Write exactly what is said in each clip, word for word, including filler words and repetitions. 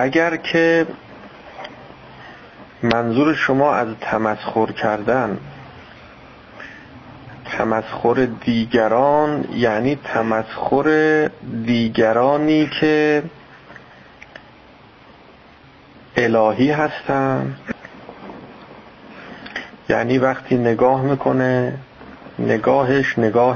اگر که منظور شما از تمسخر کردن تمسخر دیگران یعنی تمسخر دیگرانی که الهی هستن، یعنی وقتی نگاه میکنه نگاهش نگاه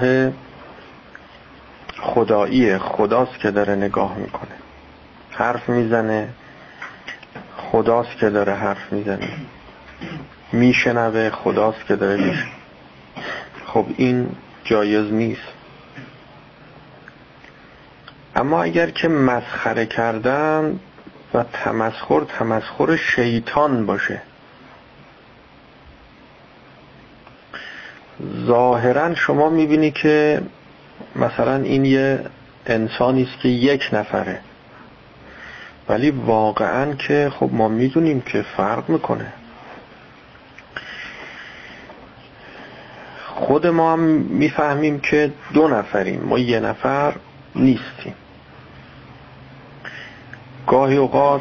خداییه، خداست که داره نگاه میکنه، حرف میزنه خداست که داره حرف میزنه، میشنوه خداست که داره میشنوه. خب این جایز نیست. اما اگر که مسخره کردن و تمسخر تمسخر شیطان باشه، ظاهرا شما میبینی که مثلا این یه انسانی است که یک نفره، ولی واقعا که خب ما میدونیم که فرق میکنه. خود ما هم میفهمیم که دو نفریم، ما یه نفر نیستیم. گاهی اوقات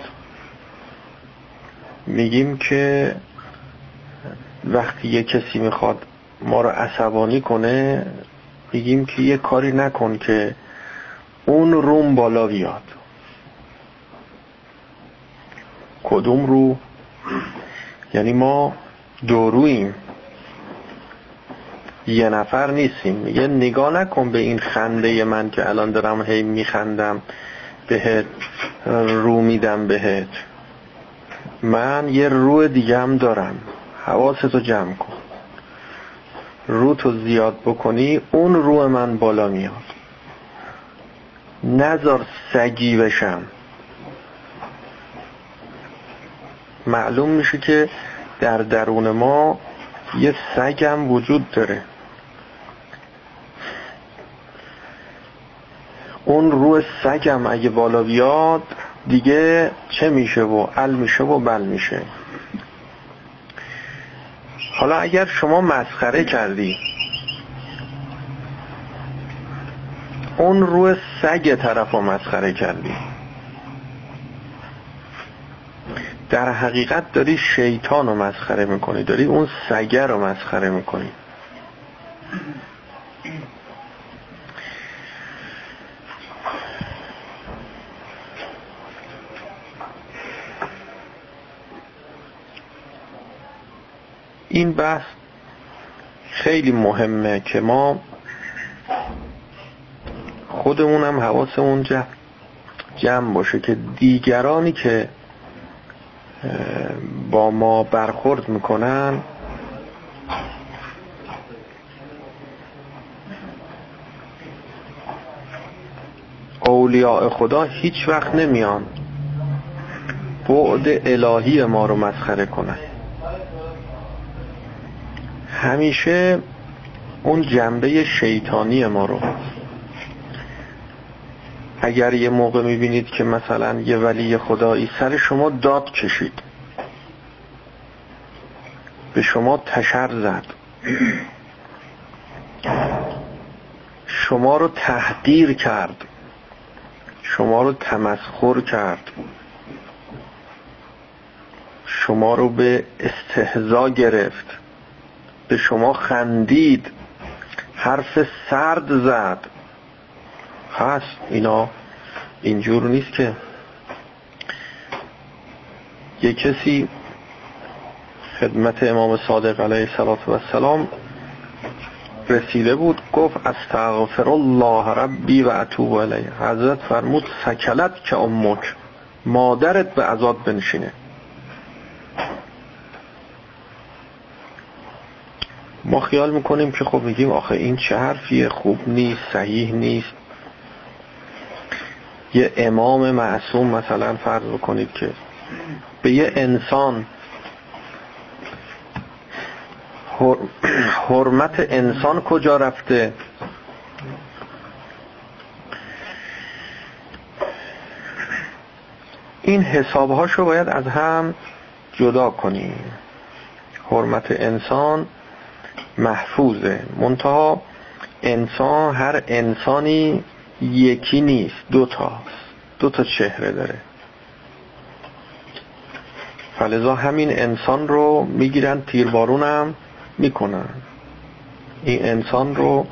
میگیم که وقتی یه کسی میخواد ما رو عصبانی کنه میگیم که یه کاری نکن که اون روم بالا بیاد. کدوم رو؟ یعنی ما دو رویم، یه نفر نیستیم. یه نگاه نکن به این خنده من که الان دارم هی میخندم بهت، رو میدم بهت، من یه رو دیگه هم دارم. حواستو جمع کن، رو تو زیاد بکنی اون رو من بالا میاد. نذار سگی بشم. معلوم میشه که در درون ما یه سگ هم وجود داره. اون روح سگم اگه بالا بیاد دیگه چه میشه و ال میشه و بل میشه. حالا اگر شما مسخره کردی، اون روح سگ طرف رو مسخره کردی، در حقیقت داری شیطان رو مسخره میکنی، داری اون سگه رو مسخره میکنی. این بحث خیلی مهمه که ما خودمونم حواسمون جمع باشه که دیگرانی که با ما برخورد میکنن اولیاء خدا هیچ وقت نمیان بعد الهی ما رو مسخره کنن. همیشه اون جنبه شیطانی ما رو. اگر یه موقع میبینید که مثلا یه ولی خدایی سر شما داد کشید، به شما تشر زد، شما رو تحقیر کرد، شما رو تمسخر کرد، شما رو به استهزا گرفت، به شما خندید، حرف سرد زد، هست اینا اینجور نیست که یه کسی خدمت امام صادق علیه السلام رسیده بود، گفت استغفر الله ربی و اتوب الیه. حضرت فرمود سکلت که امک، مادرت به عذاب بنشینه. ما خیال میکنیم که خب میگیم آخه این چه حرفیه، خوب نیست، صحیح نیست. یه امام معصوم مثلا فرض بکنید که به یه انسان حرمت انسان کجا رفته؟ این حسابهاشو باید از هم جدا کنیم. حرمت انسان محفوظه، منتها انسان، هر انسانی یکی نیست، دو تاست، دو تا چهره داره. فلذا همین انسان رو میگیرن تیربارون هم میکنن، این انسان رو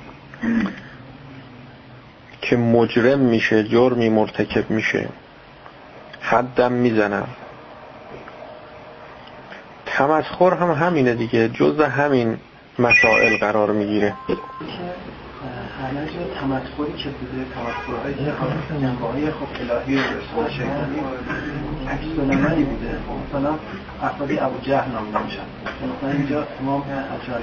که مجرم میشه، جرمی مرتکب میشه، حدم میزنن. تمسخر هم همینه دیگه، جزء همین مسائل قرار میگیره. همه جا تمسخری که بوده، تمسخرهای که جنبه‌های خب الهی و رسول شیطانی عکس العملی بوده. مثلا افرادی ابو جهل نامیده میشن، مثلا اینجا امام حجاج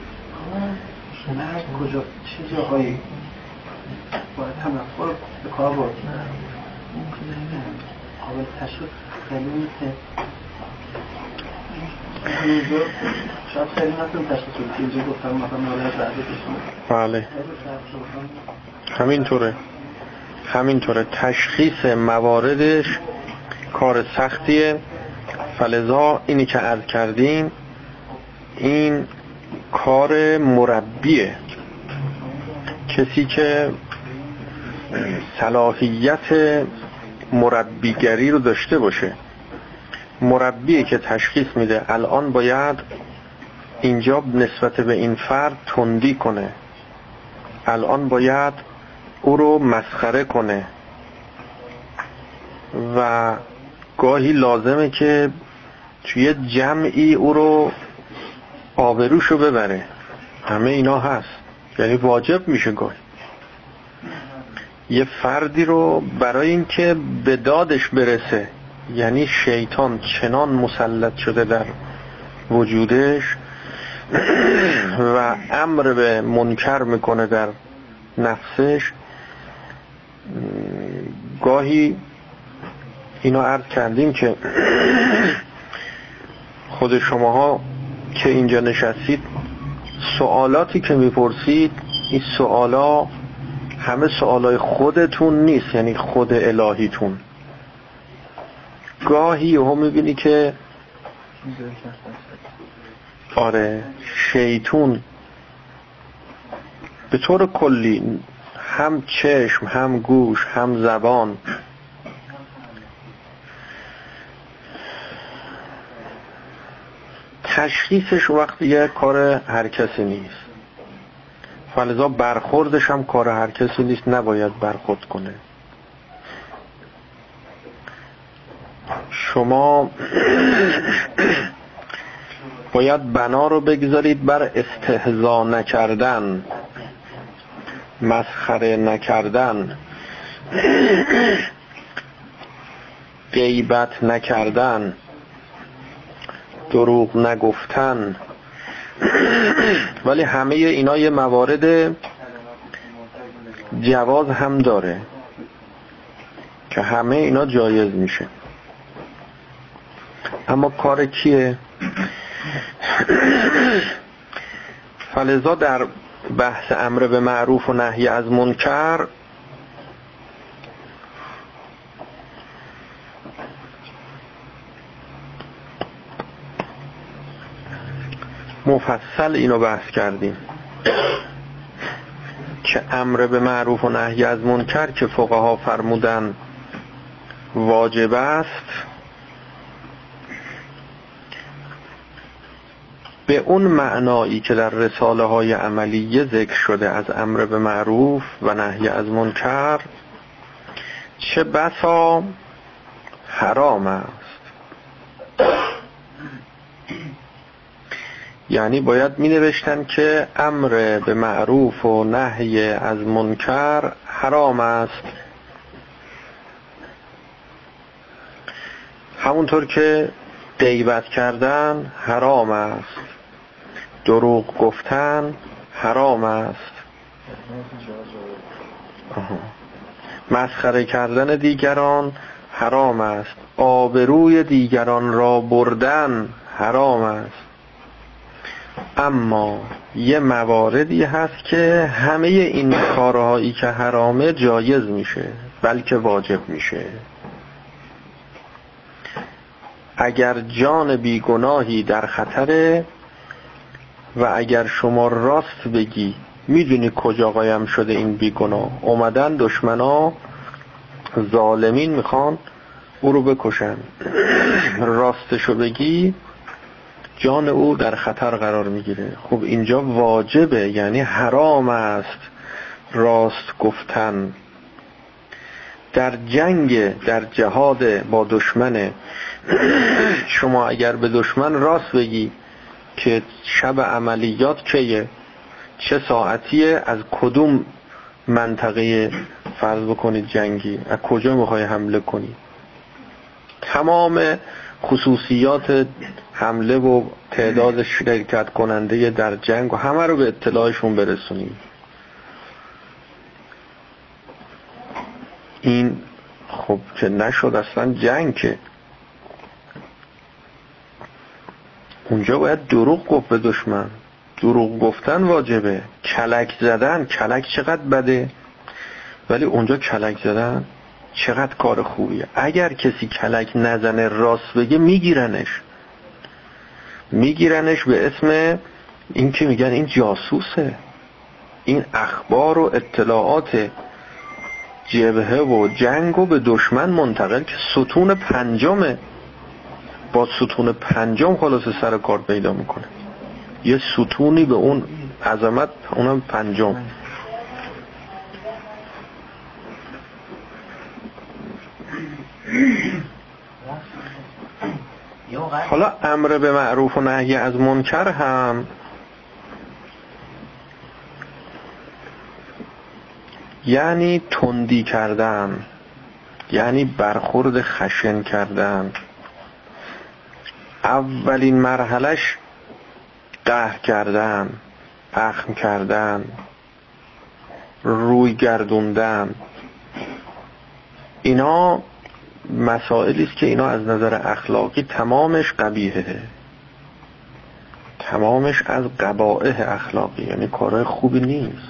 نه کجا چه جاهایی با تمسخر به کار برد قابل تشخیص خیلی نیست. اینجا شاید خیلی نتون تشخیص بود که اینجا گفتم مثلا مورد زرده کشونه. بله همینطوره، همینطوره. تشخیص مواردش کار سختیه. فلذا اینی که عرض کردیم این کار مربیه، کسی که صلاحیت مربیگری رو داشته باشه، مربیه که تشخیص میده الان باید اینجا نسبت به این فرد تندی کنه، الان باید او رو مسخره کنه و گاهی لازمه که توی جمعی او رو آبروشو ببره. همه اینا هست، یعنی واجب میشه گاهی یه فردی رو برای اینکه به دادش برسه، یعنی شیطان چنان مسلط شده در وجودش و امر به منکر میکنه در نفسش. گاهی اینا عرض کردیم که خود شماها که اینجا نشستید سوالاتی که میپرسید این سوالا همه سوالای خودتون نیست، یعنی خود الهیتون. گاهی هم میبینی که آره شیطون به طور کلی هم چشم هم گوش هم زبان تشخیصش وقتی یه کار هر کسی نیست، فلذا برخوردش هم کار هر کسی نیست، نباید برخورد کنه. شما باید بنا رو بگذارید بر استهزا نکردن، مسخره نکردن، غیبت نکردن، دروغ نگفتن. ولی همه اینا یه موارد جواز هم داره که همه اینا جایز میشه. اما کار کیه؟ فلذا در بحث امر به معروف و نهی از منکر مفصل اینو بحث کردیم که امر به معروف و نهی از منکر که فقها فرمودن واجب است، به اون معنایی که در رساله های عملیه ذکر شده از امر به معروف و نهی از منکر چه بسا حرام است. یعنی باید می نوشتن که امر به معروف و نهی از منکر حرام است، همونطور که غیبت کردن حرام است، دروغ گفتن حرام است، مسخره کردن دیگران حرام است، آبروی دیگران را بردن حرام است. اما یه مواردی هست که همه این کارهایی که حرامه جایز میشه بلکه واجب میشه. اگر جان بیگناهی در خطره و اگر شما راست بگی میدونی کجا قایم شده این بیگناه، اومدن دشمنا ظالمین میخوان او رو بکشن. راستشو بگی جان او در خطر قرار میگیره. خب اینجا واجبه، یعنی حرام است راست گفتن. در جنگ، در جهاد با دشمن، شما اگر به دشمن راست بگی که شب عملیات کیه، چه ساعتیه، از کدوم منطقه فرض بکنید جنگی، از کجا میخوای حمله کنی، تمام خصوصیات حمله و تعداد شرکت کننده در جنگ و همه رو به اطلاعشون برسونی. این خب که نشد اصلا جنگ، که اونجا باید دروغ گفت به دشمن. دروغ گفتن واجبه. کلک زدن، کلک چقدر بده، ولی اونجا کلک زدن چقدر کار خوبیه. اگر کسی کلک نزنه راست بگه میگیرنش میگیرنش به اسم این که میگن این جاسوسه، این اخبار و اطلاعات جبهه و جنگ و به دشمن منتقل، که ستون پنجمه، با ستون پنجم خلاص سر کار پیدا میکنه. یه ستونی به اون عظمت، اونم پنجم. حالا امر به معروف و نهی از منکر هم یعنی تندی کردن، یعنی برخورد خشن کردن. اولین مرحلش قهر کردن، اخم کردن، روی گردوندن. اینا مسائلی است که اینا از نظر اخلاقی تمامش قبیحه، تمامش از قبائح اخلاقی، یعنی کارهای خوبی نیست.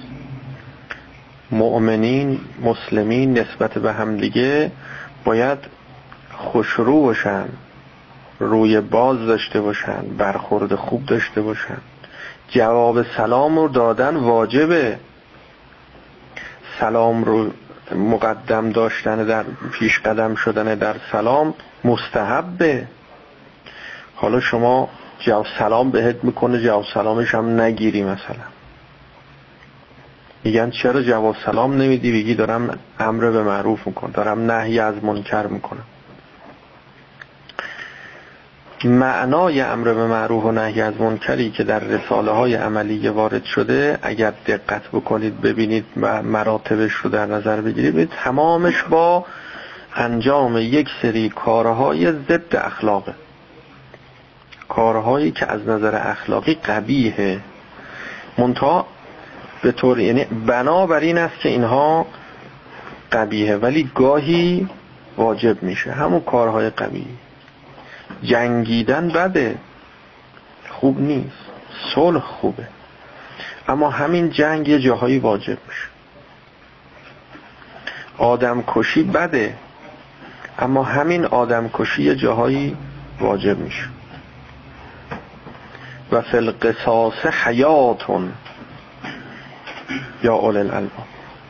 مؤمنین، مسلمین نسبت به هم دیگه باید خوشرو باشن، روی باز داشته باشن، برخورد خوب داشته باشن. جواب سلام رو دادن واجبه. سلام رو مقدم داشتن، در پیش قدم شدن در سلام مستحبه. حالا شما جواب سلام بهت میکنه، جواب سلامش هم نگیری، مثلا میگن چرا جواب سلام نمیدی؟ بگی دارم امر به معروف میکنم، دارم نهی از منکر میکنم. معنای امر به معروف و نهی از منکری که در رساله های عملی وارد شده، اگر دقت بکنید ببینید و مراتبش رو در نظر بگیرید، تمامش با انجام یک سری کارهای ضد اخلاقه، کارهایی که از نظر اخلاقی قبیحه، منتها به طور، یعنی بنابر این است که اینها قبیحه ولی گاهی واجب میشه. همون کارهای قبیح. جنگیدن بده، خوب نیست. صلح خوبه، اما همین جنگ یه جاهایی واجب میشه. آدم کشی بده، اما همین آدم کشی یه جاهایی واجب میشه. و فی القصاص حیاتون یا اول الالباب.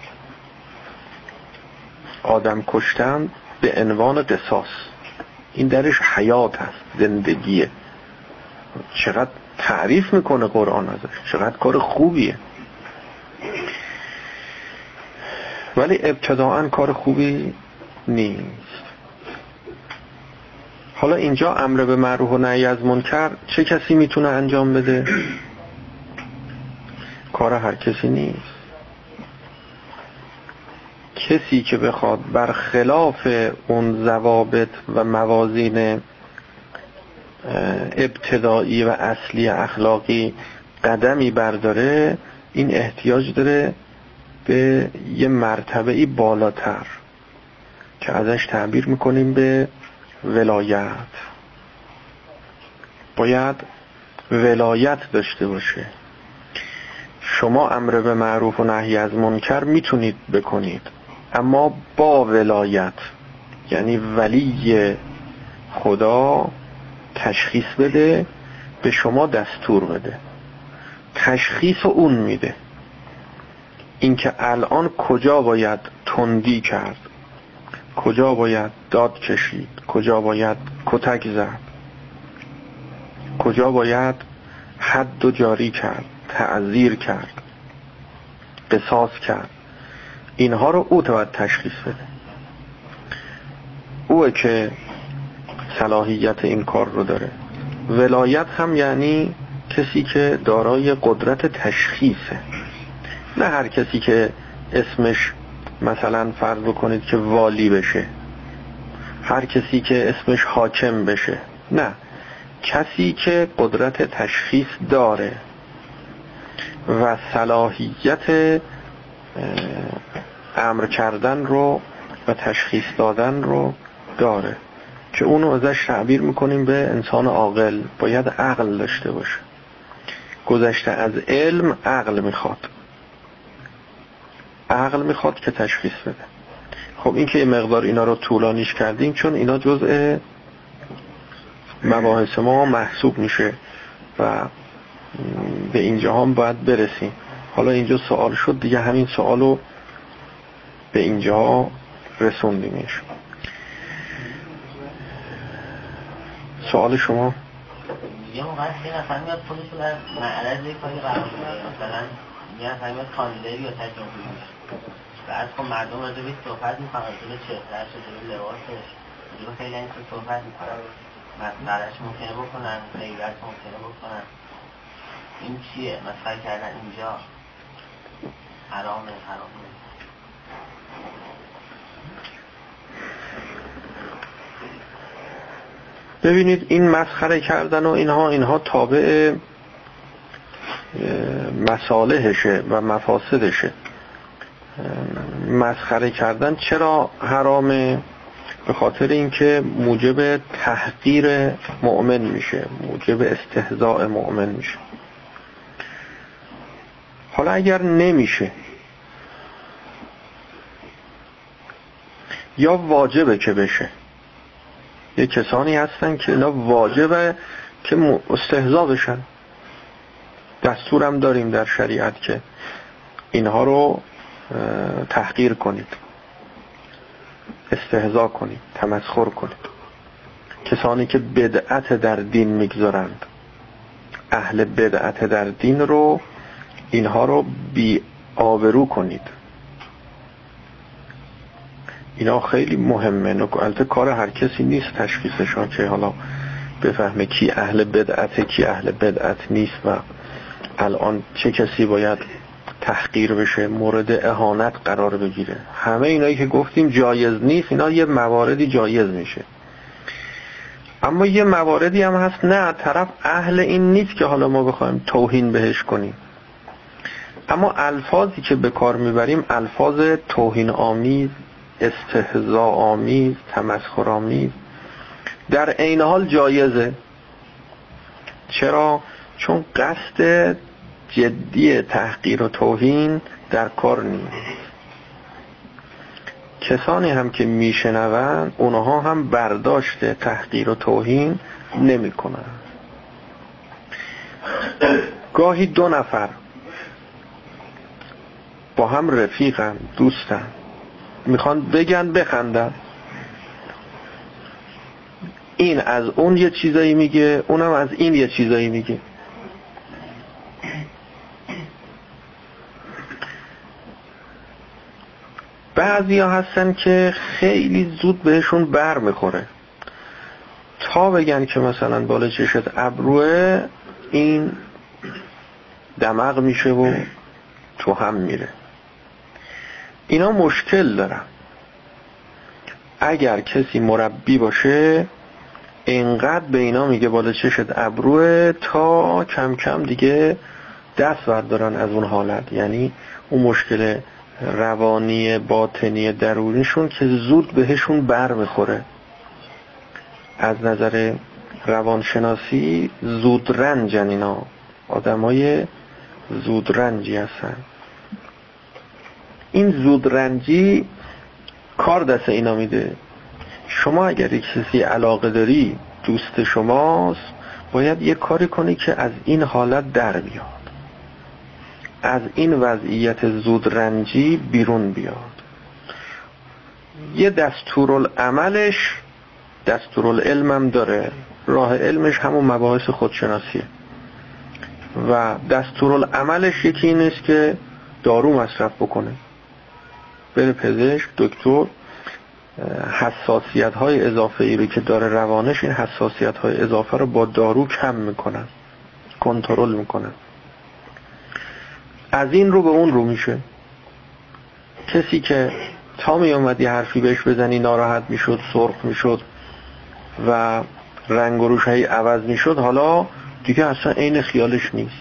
آدم کشتن به عنوان قصاص، این درش حیات هست، زندگیه. چقدر تعریف میکنه قرآن ازش، چقدر کار خوبیه. ولی ابتداعاً کار خوبی نیست. حالا اینجا امر به معروف و نهی از منکر چه کسی میتونه انجام بده؟ کار هر کسی نیست. کسی که بخواد برخلاف اون ضوابط و موازین ابتدایی و اصلی اخلاقی قدمی برداره، این احتیاج داره به یه مرتبه‌ای بالاتر که ازش تعبیر میکنیم به ولایت. باید ولایت داشته باشه. شما امر به معروف و نهی از منکر میتونید بکنید، اما با ولایت، یعنی ولی خدا تشخیص بده، به شما دستور بده. تشخیص اون میده، اینکه الان کجا باید تندی کرد، کجا باید داد کشید، کجا باید کتک زد، کجا باید حد و جاری کرد، تعزیر کرد، قصاص کرد. اینها رو او باید تشخیص بده. اوه که صلاحیت این کار رو داره. ولایت هم یعنی کسی که دارای قدرت تشخیصه، نه هر کسی که اسمش مثلا فرض بکنید که والی بشه، هر کسی که اسمش حاکم بشه، نه، کسی که قدرت تشخیص داره و صلاحیت امر کردن رو و تشخیص دادن رو داره، که اونو ازش تعبیر میکنیم به انسان عاقل. باید عقل داشته باشه. گذشته از علم عقل میخواد، عقل میخواد که تشخیص بده. خب این که مقدار اینا رو طولانیش کردیم چون اینا جزء مباحث ما محسوب میشه و به اینجا هم باید برسیم. حالا اینجا سوال شد دیگه، همین سوال رو به اینجا رسوندیمش. سوال شما؟ یه موقع هست یه نفر میاد خودش رو در معرض یک کاری قرار میده، مثلا یه نفر میاد کاندیدایی یا تجربی میشه، بعد خب مردم راجع بهش صحبت میکنن، جلو چهرهش و جلو لباسش، جلو خیلی این صحبت میکنن، مسخرهش ممکنه بکنن، غیبت ممکنه بکنن. این چیه؟ مسخره کردن اینجا حرامه حرامه. ببینید این مسخره کردن و اینها اینها تابع مصالحشه و مفاسدشه. مسخره کردن چرا حرامه؟ به خاطر اینکه موجب تحقیر مؤمن میشه، موجب استهزاء مؤمن میشه. حالا اگر نمیشه یا واجبه که بشه، یه کسانی هستن که اینا واجبه که استهزاء بشن، دستورم داریم در شریعت که اینها رو تحقیر کنید، استهزاء کنید، تمسخر کنید. کسانی که بدعت در دین میگذارند، اهل بدعت در دین رو، اینها رو بی آبرو کنید. اینا خیلی مهمه. البته کار هر کسی نیست تشخیصشان که حالا بفهمه کی اهل بدعت کی اهل بدعت نیست و الان چه کسی باید تحقیر بشه، مورد اهانت قرار بگیره. همه اینایی که گفتیم جایز نیست، اینا یه مواردی جایز میشه. اما یه مواردی هم هست نه، طرف اهل این نیست که حالا ما بخوایم توهین بهش کنیم. اما الفاظی که به کار میبریم الفاظ توهین آمیز، استهزاء آمیز، تمسخر آمیز، در عین حال جایزه. چرا؟ چون قصد جدی تحقیر و توهین در کار نیست. کسانی هم که میشنون اونها هم برداشت تحقیر و توهین نمی کنن. گاهی دو نفر با هم رفیقن، دوستن، میخوان بگن بخندن، این از اون یه چیزایی میگه، اونم از این یه چیزایی میگه. بعضی ها هستن که خیلی زود بهشون بر میخوره، تا بگن که مثلا بالا چشت ابروه، این دماغ میشه و تو هم میره. اینا مشکل دارن. اگر کسی مربی باشه اینقدر به اینا میگه بالا چشت ابروه تا کم کم دیگه دست بردارن از اون حالت. یعنی اون مشکل روانی باطنی درونیشون که زود بهشون بر میخوره. از نظر روانشناسی زود رنجن اینا، آدمای زود رنجی هستن. این زود رنجی کار دست اینا میده. شما اگر یک کسی علاقه داری، دوست شماست، باید یه کاری کنی که از این حالت در بیاد، از این وضعیت زود رنجی بیرون بیاد. یه دستورالعملش دستورالعلم هم داره. راه علمش همون مباحث خودشناسیه و دستورالعملش یکی این است که دارو مصرف بکنه، بره پزشک، دکتر، حساسیت های اضافه ای رو که داره روانش، این حساسیت های اضافه رو با دارو کم میکنن، کنترل میکنن. از این رو به اون رو میشه. کسی که تا می اومدی حرفی بهش بزنی ناراحت میشد، سرخ میشد و رنگ و روش هی عوض میشد، حالا دیگه اصلا عین خیالش نیست.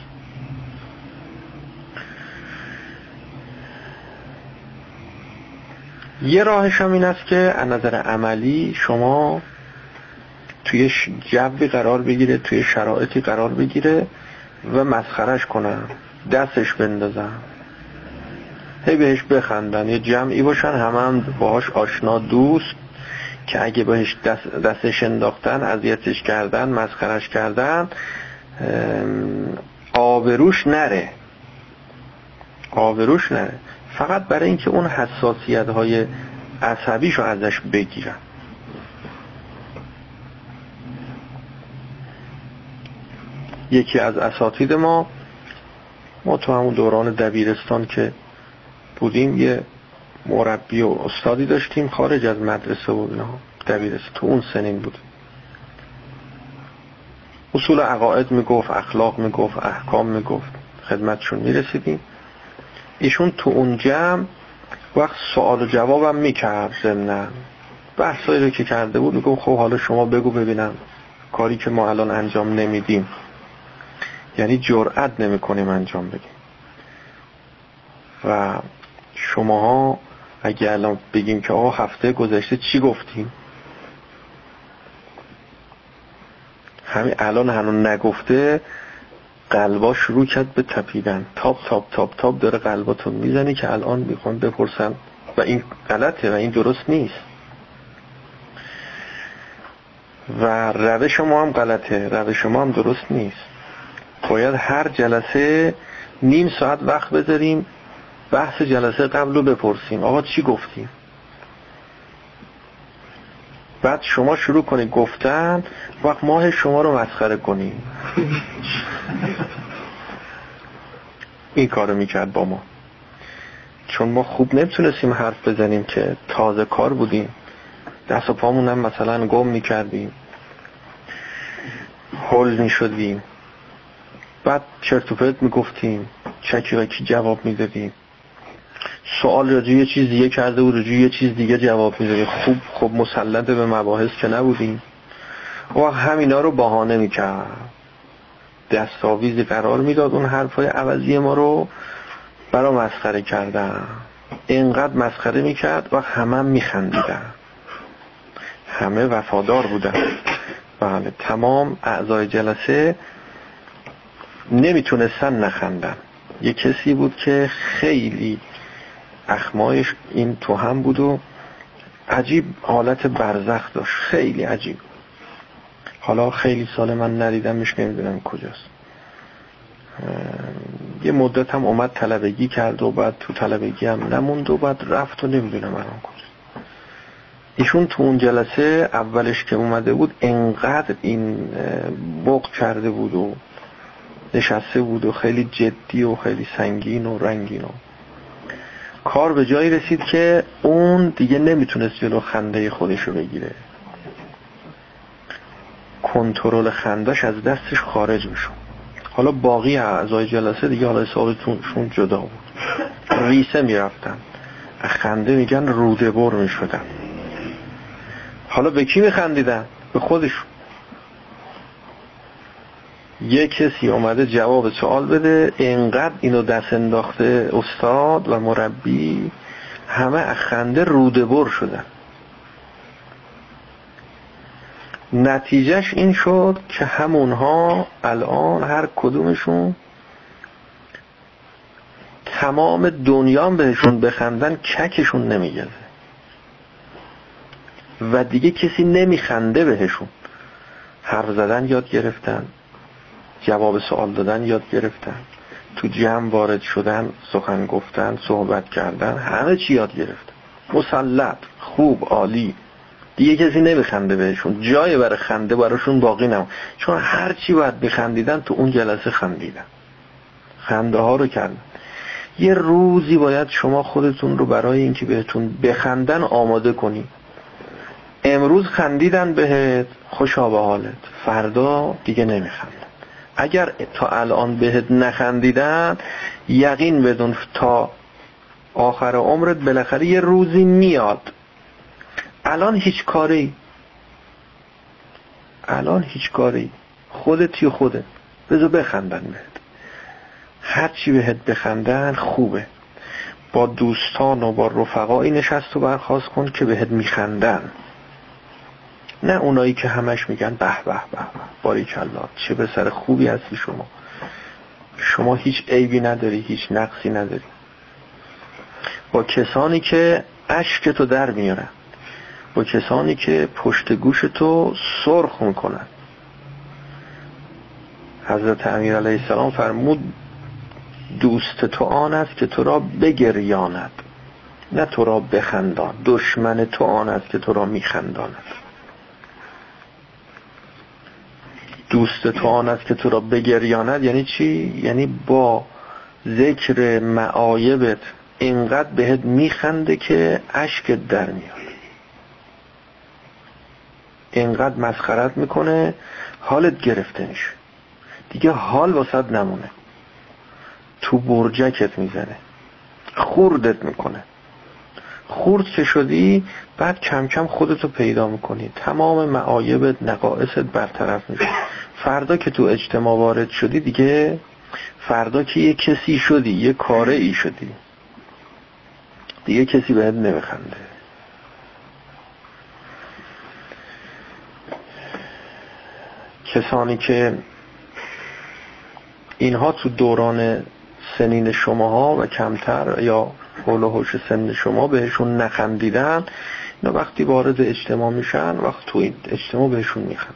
یه راهش هم این است که از نظر عملی شما توی جوی قرار بگیره، توی شرایطی قرار بگیره و مسخرش کنن، دستش بندازن، هی بهش بخندن، یه جمعی باشن همه هم باهاش آشنا دوست که اگه بهش دست دستش انداختن، اذیتش کردن، مسخرش کردن، آبروش نره آبروش نره فقط برای اینکه اون حساسیت های عصبیشو ازش بگیرن. یکی از اساتید ما ما تو همون دوران دبیرستان که بودیم یه مربی و استادی داشتیم خارج از مدرسه و اینا، دبیرستان تو اون سنین بود. اصول عقاید میگفت، اخلاق میگفت، احکام میگفت، خدمتشون میرسیدیم. ایشون تو اون جمع وقت سوال و جوابم میکرد، ضمناً بحثایی رو که کرده بود میگم خب حالا شما بگو ببینم کاری که ما الان انجام نمیدیم، یعنی جرئت نمیکنیم انجام بدیم و شماها اگه الان بگیم که آقا هفته گذشته چی گفتیم، همین الان هنوز نگفته قلبا شروع کرد به تپیدن، تاپ تاپ تاپ تاپ داره قلباتون میزنی که الان میخوان بپرسن و این غلطه و این درست نیست و روش ما هم غلطه، روش ما هم درست نیست. باید هر جلسه نیم ساعت وقت بذاریم بحث جلسه قبل رو بپرسیم آقا چی گفتیم، بعد شما شروع کنید گفتن، وقت ماه شما رو مسخره کنیم. این کارو میکرد با ما، چون ما خوب نمیتونستیم حرف بزنیم که تازه کار بودیم، دست و پامون هم مثلا گم میکردیم، هول میشدیم، بعد چرت و پرت میگفتیم، چکی و کی جواب میدادیم، سوال راجع یه چیز دیگه کرده و راجع یه چیز دیگه جواب میدادیم، خوب خوب مسلط به مباحث که نبودیم و همینا رو بهانه میکرد، دستاویزی قرار میداد اون حرفای عوضی ما رو برای مسخره کردن. اینقدر مسخره میکرد و همه هم میخندیدن، همه وفادار بودن. بله، تمام اعضای جلسه نمیتونستن نخندن. یه کسی بود که خیلی اخمایش این تو هم بود و عجیب حالت برزخ داشت، خیلی عجیب. حالا خیلی سال من ندیدمش، نمیدونم کجاست. یه مدت هم اومد طلبگی کرد و بعد تو طلبگی هم نموند و بعد رفت و نمیدونم الان کجاست. ایشون تو اون جلسه اولش که اومده بود انقدر این بغض کرده بود و نشسته بود و خیلی جدی و خیلی سنگین و رنگین و کار به جایی رسید که اون دیگه نمیتونست جلو خنده خودشو بگیره، کنترل خندش از دستش خارج میشد. حالا باقی اعضای جلسه دیگه حالا حسابشون جدا بود، ریسه میرفتن، خنده میگن روده بر میشدن. حالا به کی میخندیدن؟ به خودشون. یه کسی اومده جواب سوال بده، اینقدر اینو دست انداخته استاد و مربی، همه اخنده روده بر شدن. نتیجهش این شد که همونها الان هر کدومشون تمام دنیا بهشون بخندن ککشون نمیگذه و دیگه کسی نمیخنده بهشون. حرف زدن یاد گرفتن، جواب سوال دادن یاد گرفتن، تو جمع وارد شدن، سخن گفتن، صحبت کردن، همه چی یاد گرفتن. مسلط خوب، عالی. دیگه کسی نمیخنده بهشون، جای برای خنده براشون باقی نمون، چون هر چی باید بخندیدن تو اون جلسه خندیدن، خنده ها رو کردن. یه روزی باید شما خودتون رو برای اینکه بهتون بخندن آماده کنی. امروز خندیدن بهت، خوشا به حالت، فردا دیگه نمیخندن. اگر تا الان بهت نخندیدن، یقین بدون تا آخر عمرت بالاخره یه روزی میاد. الان هیچ کاری الان هیچ کاری خودتی و خودت بذار بخندن بهت. هر چی بهت بخندن خوبه. با دوستان و با رفقایی نشست و برخاست کن که بهت میخندن، نه اونایی که همش میگن به به به به باریکالله چه پسر خوبی هستی شما، شما هیچ عیبی نداری، هیچ نقصی نداری. با کسانی که اشک تو در میارن، با کسانی که پشت گوش تو سرخ میکنن. حضرت امیر علیه السلام فرمود دوست تو آن است که تو را بگریاند، نه تو را بخندان. دشمن تو آن است که تو را میخنداند. دوست تو آن است که تو را بگریاند یعنی چی؟ یعنی با ذکر معایبت اینقدر بهت میخنده که اشکت در میاد، اینقدر مسخرت میکنه حالت گرفته میشه، دیگه حال واسط نمونه، تو برجکت میزنه، خوردت میکنه. خورد که شدی بعد کم کم خودتو پیدا میکنی، تمام معایبت نقائصت برطرف میشه. فردا که تو اجتماع وارد شدی دیگه، فردا که یه کسی شدی، یه کاره ای شدی، دیگه کسی بهت نمیخنده. کسانی که اینها تو دوران سنین شماها و کمتر یا حول و حوش سن شما بهشون نخندیدن، اینا وقتی وارد اجتماع میشن، وقت تو این اجتماع بهشون میخندن.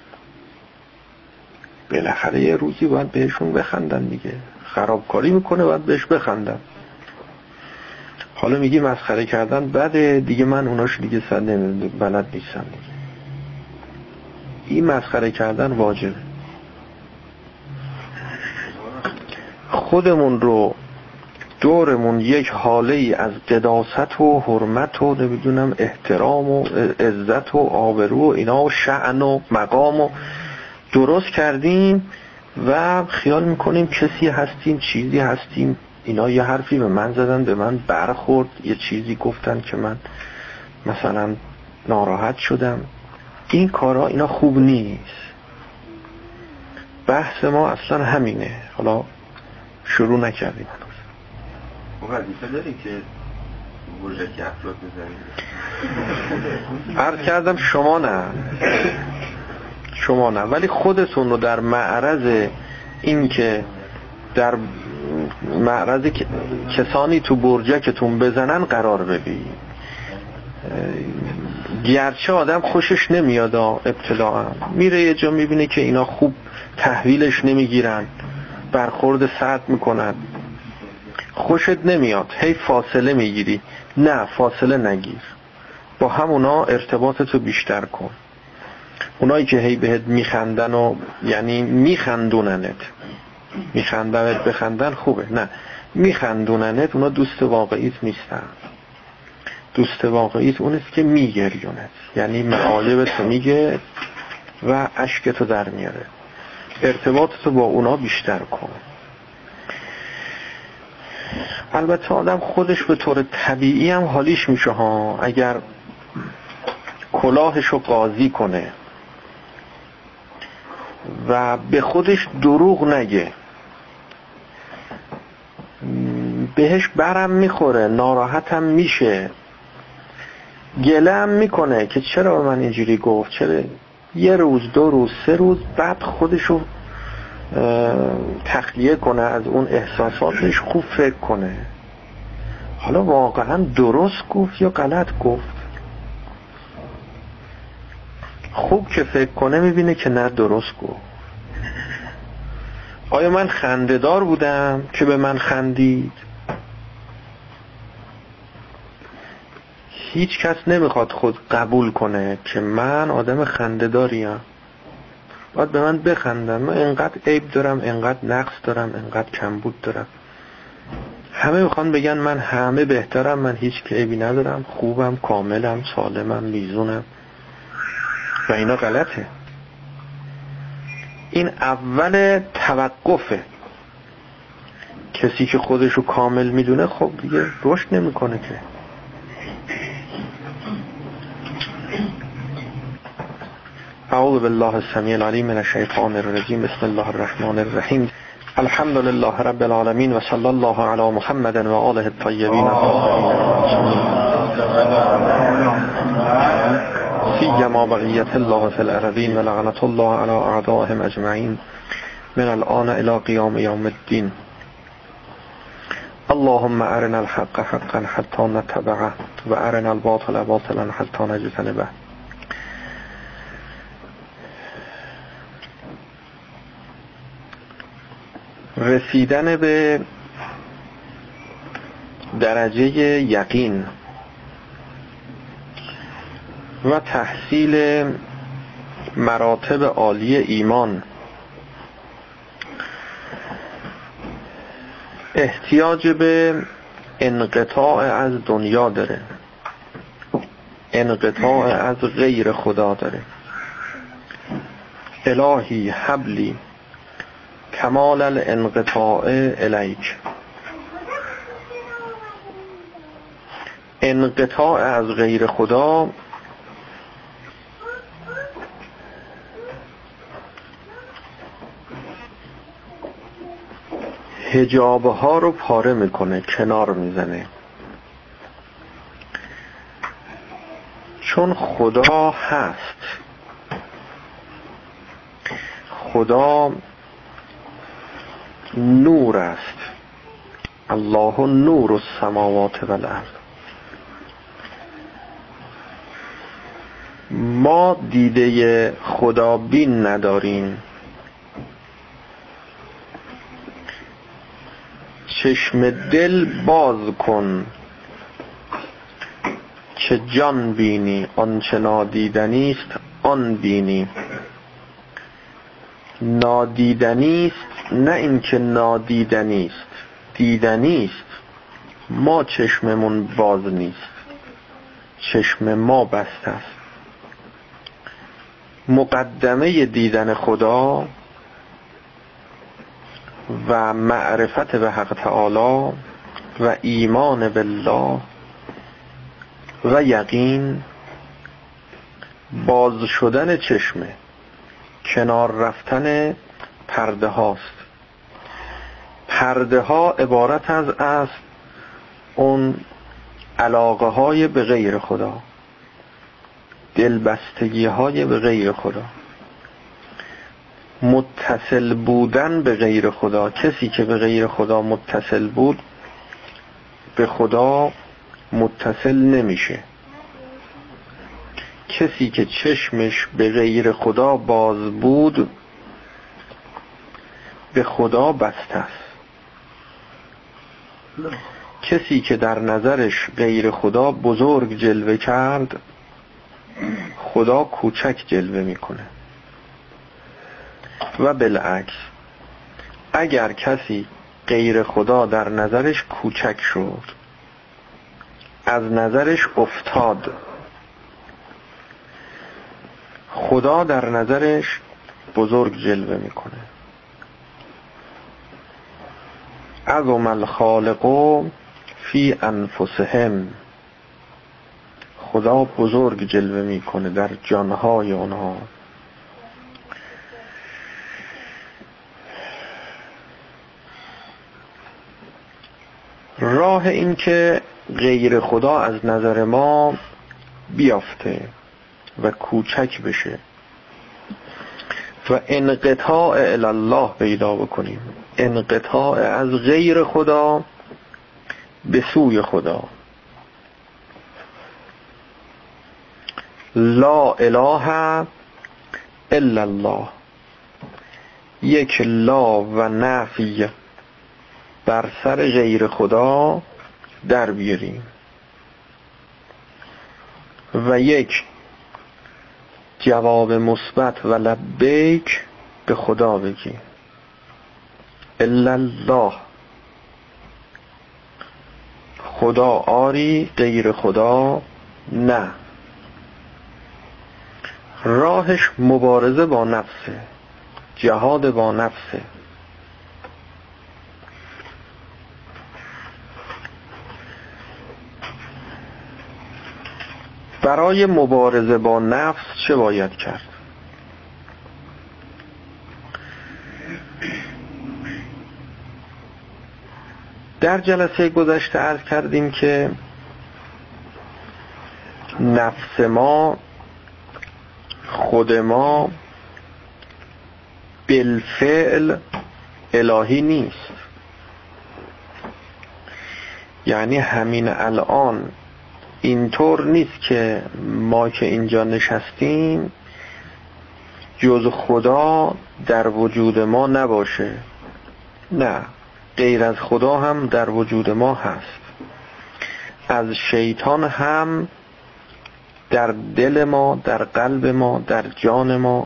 بالاخره یه روزی باید بهشون بخندن دیگه. خرابکاری میکنه باید بهش بخندن. حالا میگی مسخره کردن بده دیگه، من اوناش دیگه صد نمیدونم بلد نیستم دیگه. این مسخره کردن واجبه. خودمون رو دورمون یک حاله ای از قداست و حرمت و نمیدونم احترام و عزت و آبرو و اینا و شأن و مقام و درست کردیم و خیال میکنیم کسی هستیم، چیزی هستیم. اینا یه حرفی به من زدن، به من برخورد، یه چیزی گفتن که من مثلا ناراحت شدم. این کارا اینا خوب نیست. بحث ما اصلا همینه. حالا شروع نکردیم هنوز. وظیفه داریم که برجکی افراد بزنیم. عرض کردم شما نه شما نه ولی خودتون رو در معرض این که در معرض کسانی تو برجکتون بزنن قرار بدید. گرچه آدم خوشش نمیاد ابتداء، میره یه جا میبینه که اینا خوب تحویلش نمیگیرن، برخورد سرد میکنن، خوشت نمیاد، هی فاصله میگیری. نه، فاصله نگیر، با همونا ارتباطتو بیشتر کن. اونایی که هی بهت میخندن و یعنی میخندوننت، میخندنت بخندن خوبه، نه میخندوننت، اونا دوست واقعیت نیستن. دوست واقعیت اونست که میگریونت، یعنی معایبتو میگه و اشکتو در میاره. ارتباطتو با اونا بیشتر کن. البته آدم خودش به طور طبیعی هم حالیش میشه ها، اگر کلاهشو قاضی کنه و به خودش دروغ نگه، بهش برم میخوره، ناراحتم میشه، گله هم میکنه که چرا به من اینجوری گفت، چرا. یه روز دو روز سه روز بعد خودشو تخلیه کنه از اون احساساتش، خوب فکر کنه حالا واقعا درست گفت یا غلط گفت. خوب که فکر کنه میبینه که نه درست گفت. آیا من خنده‌دار بودم که به من خندید؟ هیچ کس نمیخواد خود قبول کنه که من آدم خنده داریم، باید به من بخندن، من اینقدر عیب دارم، اینقدر نقص دارم، اینقدر کمبود دارم. همه میخوان بگن من همه بهترم، من هیچ عیبی ندارم، خوبم، کاملم، سالمم، میزونم، و اینا غلطه. این اول توقفه. کسی که خودشو کامل میدونه خب دیگه رشد نمیکنه که. اعوذ بالله السمیع العلیم من الشیطان الرجیم. بسم الله الرحمن الرحیم. الحمد لله رب العالمین و صلی الله علی محمد و آله الطیبین الطاهرین سیما بقیت الله فی الارضین و لعنت الله علی اعدائهم اجمعین من الان الی قیام یوم الدین. اللهم ارنا الحق حقا حتی نتبعه و ارنا الباطل باطلا حتی نجتنبه. رسیدن به درجه یقین و تحصیل مراتب عالی ایمان احتیاج به انقطاع از دنیا داره، انقطاع از غیر خدا داره. الهی حبلی کمال الانقطاع الیک. انقطاع از غیر خدا حجابه ها رو پاره میکنه، کنار میزنه. چون خدا هست، خدا نور است. الله نور السماوات و الارض. ما دیده خدا بین نداریم. چشم دل باز کن که جان بینی، آنچه نادیدنی است آن بینی. نادیدنی است نه اینکه نادیدنی است، دیدنی است. ما چشممون باز نیست، چشم ما بسته است. مقدمه دیدن خدا و معرفت به حق تعالی و ایمان بالله و یقین باز شدن چشمه، کنار رفتن پرده هاست. پرده ها عبارت از است اون علاقه های به غیر خدا، دلبستگی های به غیر خدا، متصل بودن به غیر خدا. کسی که به غیر خدا متصل بود به خدا متصل نمیشه. کسی که چشمش به غیر خدا باز بود به خدا بسته است. کسی که در نظرش غیر خدا بزرگ جلوه کرد خدا کوچک جلوه میکنه. و بالعکس، اگر کسی غیر خدا در نظرش کوچک شد، از نظرش افتاد، خدا در نظرش بزرگ جلوه میکنه. عظم الخالق فی انفسهم. خدا بزرگ جلوه میکنه در جانهای اونها. راه این که غیر خدا از نظر ما بیافته و کوچک بشه و انقطاع الی الله پیدا بکنیم، انقطاع از غیر خدا به سوی خدا. لا اله الا الله. یک لا و نفی بر سر غیر خدا در بیاریم. و یک جواب مثبت و لبیک به خدا بگی. الا الله، خدا آری غیر خدا نه. راهش مبارزه با نفسه، جهاد با نفسه. برای مبارزه با نفس چه باید کرد؟ در جلسه گذشته عرض کردیم که نفس ما، خود ما بالفعل الهی نیست. یعنی همین الان اینطور نیست که ما که اینجا نشستیم جز خدا در وجود ما نباشه. نه، غیر از خدا هم در وجود ما هست. از شیطان هم در دل ما، در قلب ما، در جان ما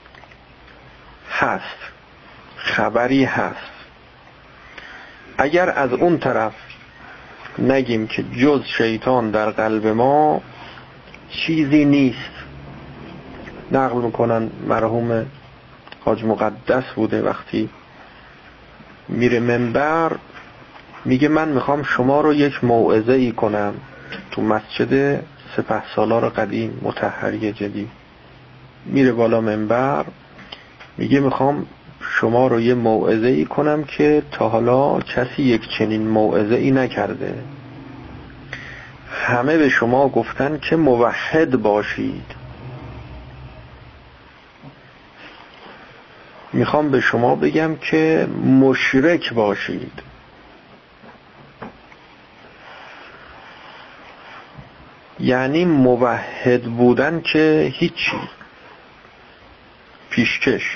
هست، خبری هست. اگر از اون طرف نگیم که جز شیطان در قلب ما چیزی نیست. نقل میکنن مرحوم حاج مقدس بوده وقتی میره منبر میگه من میخوام شما رو یک موعظه ای کنم تو مسجد سپهسالار قدیم مطهری جدید. میره بالا منبر میگه میخوام شما رو یه موعظه ای کنم که تا حالا کسی یک چنین موعظه ای نکرده. همه به شما گفتن که موحد باشید، میخوام به شما بگم که مشرک باشید. یعنی موحد بودن که هیچی، پیشکش.